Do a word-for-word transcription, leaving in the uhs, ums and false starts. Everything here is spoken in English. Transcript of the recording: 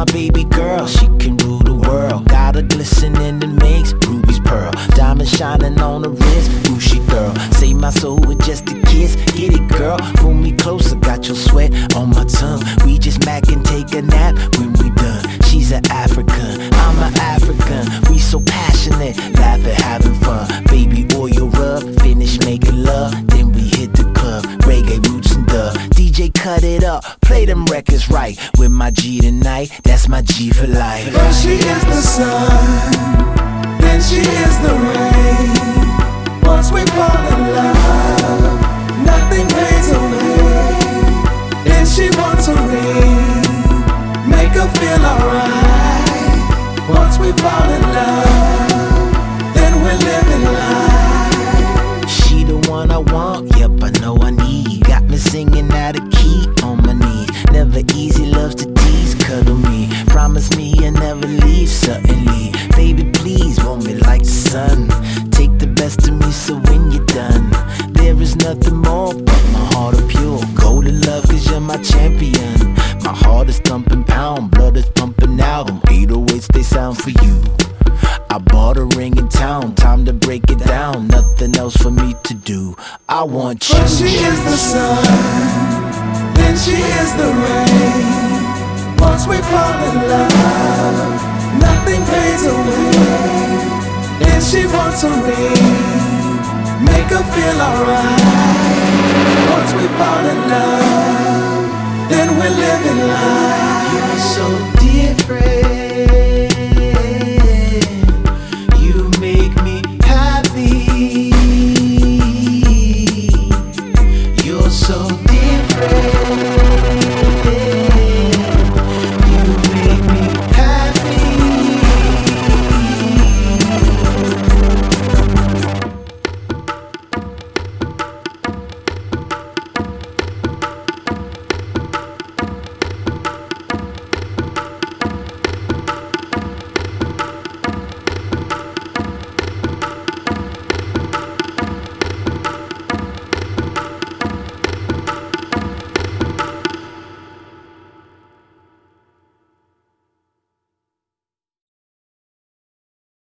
baby girl, she can rule the world. Got her glistening and makes rubies pearl. Diamond shining on the wrist, Gucci girl. Save my soul with just a kiss. Get it, girl, pull me closer. Got your sweat on my tongue. We just mac and take a nap when we done. She's an African, I'm an African. We so passionate, laughing, having fun. Baby oil rub, finish making love. Then we hit the club, reggae roots and dub. D J cut it up, play them records right. With my G tonight, that's my G for life. First she is the sun, then she is the rain. Once we fall in love, nothing fades away. Then she wants a ring, make her feel alright. Once we fall in love, then we're living life. She the one I want, yep, I know I need. Got me singing out of key on my knees. Never easy, loves to tease, cuddle me. Promise me you'll never leave suddenly. Baby, please, want me like the sun. Take the best of me, so when you're done, there is nothing more but my heart of pure golden love, cause you're my champion. My heart is thumping pound, blood is pumping out. Them eight oh eights, they sound for you. I bought a ring in town, time to break it down. Nothing else for me to do, I want you. First she is the sun, then she is the rain. Once we fall in love, nothing fades away. Then she wants a ring, make her feel alright. Once we fall in love, then we're living life. You're so different.